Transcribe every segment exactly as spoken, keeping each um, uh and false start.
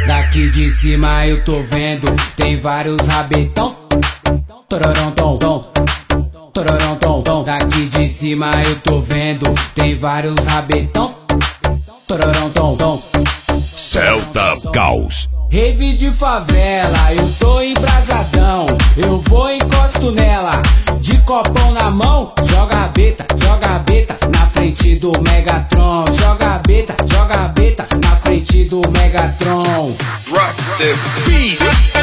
Daqui de cima eu tô vendo, tem vários rabetão. Tororão tom tom, tororão tom tom. Daqui de cima eu tô vendo, tem vários rabetão. Tororão tom tom. Celta Caos. Rave de favela, eu tô embrasadão. Eu vou encosto nela, de copão na mão. Joga a beta, joga a beta na frente do Megatron. Joga a beta, joga a beta na frente do Megatron. Rock the beat.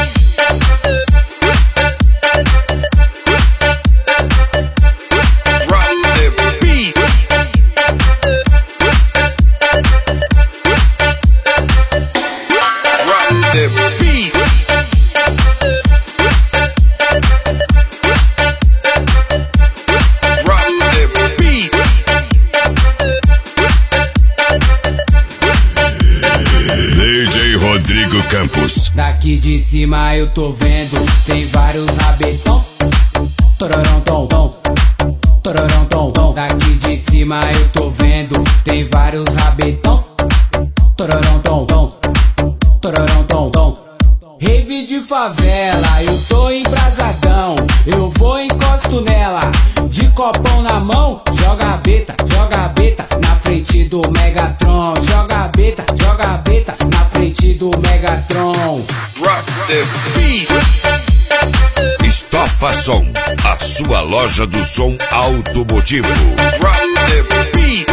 D J Rodrigo Campos. Daqui de cima eu tô vendo, tem vários rabetão. Tororão tom tom, tororão tom tom. Daqui de cima eu tô vendo, tem vários rabetão. Tororão tom tom, tororão tom tom. Rave de favela, eu tô embrasadão. Eu vou encosto nela, de copão na mão. Joga a beta, joga a beta na frente do Megatron. Joga a beta, joga a beta na frente do Megatron. Rock the beat. Estofa Som, a sua loja do som automotivo. Rock the beat.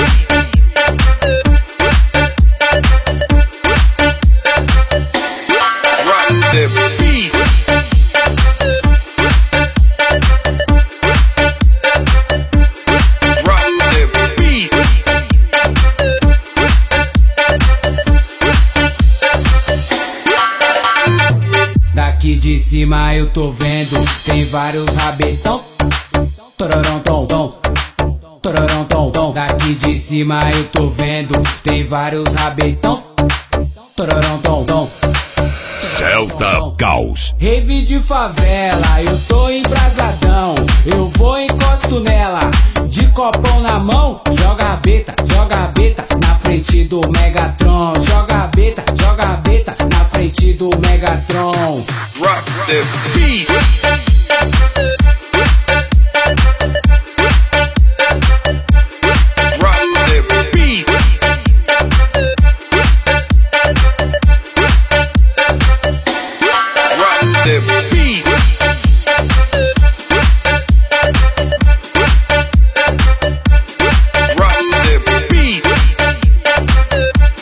Rock the beat. Rock the beat. Daqui de cima eu tô vendo, tem vários rabetão. Tororão tom tom, tororão tom tom. Daqui de cima eu tô vendo, tem vários rabetão. Tororão tom tom. Celta Caos. Rave de favela, eu tô embrasadão. Eu vou encosto nela, de copão na mão. Joga a beta, joga a beta na frente do Megatron. Joga a beta, joga a beta na frente do Megatron. Rock the beat.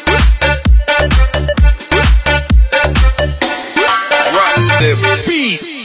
The beat.